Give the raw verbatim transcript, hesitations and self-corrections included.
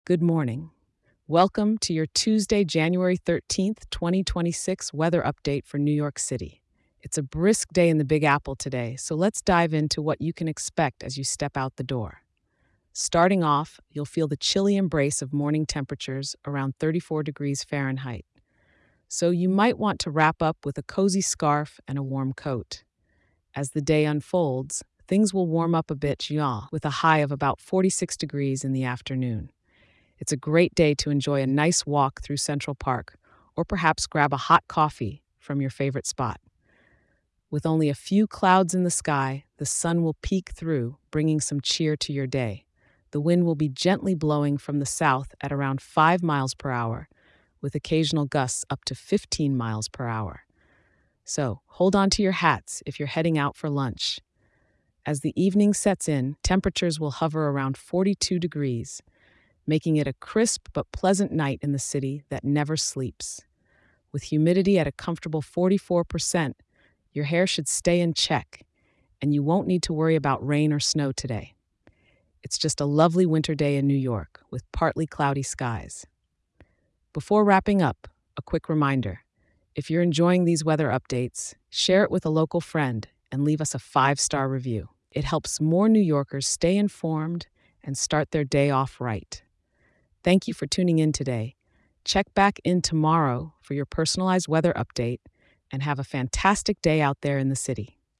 Good morning. Welcome to your Tuesday, January thirteenth, twenty twenty-six weather update for New York City. It's a brisk day in the Big Apple today, so let's dive into what you can expect as you step out the door. Starting off, you'll feel the chilly embrace of morning temperatures around thirty-four degrees Fahrenheit. So you might want to wrap up with a cozy scarf and a warm coat. As the day unfolds, things will warm up a bit, y'all, with a high of about forty-six degrees in the afternoon. It's a great day to enjoy a nice walk through Central Park, or perhaps grab a hot coffee from your favorite spot. With only a few clouds in the sky, the sun will peek through, bringing some cheer to your day. The wind will be gently blowing from the south at around five miles per hour, with occasional gusts up to fifteen miles per hour. So, hold on to your hats if you're heading out for lunch. As the evening sets in, temperatures will hover around forty-two degrees, making it a crisp but pleasant night in the city that never sleeps. With humidity at a comfortable forty-four percent, your hair should stay in check, and you won't need to worry about rain or snow today. It's just a lovely winter day in New York with partly cloudy skies. Before wrapping up, a quick reminder. If you're enjoying these weather updates, share it with a local friend and leave us a five-star review. It helps more New Yorkers stay informed and start their day off right. Thank you for tuning in today. Check back in tomorrow for your personalized weather update and have a fantastic day out there in the city.